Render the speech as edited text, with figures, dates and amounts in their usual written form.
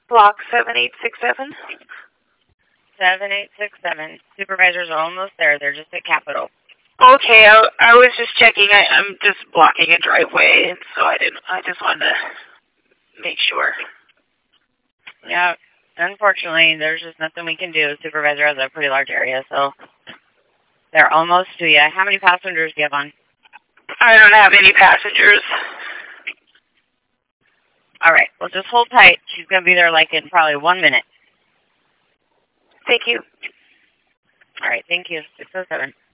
Block 7867. 7867. Supervisors are almost there. They're just at Capitol. Okay, I was just checking. I'm just blocking a driveway, so I just wanted to make sure. Yeah, unfortunately, there's just nothing we can do. Supervisor has a pretty large area, so they're almost to you. How many passengers do you have on? I don't have any passengers. All right, well, just hold tight. She's going to be there like in probably 1 minute. Thank you. All right, thank you. 607.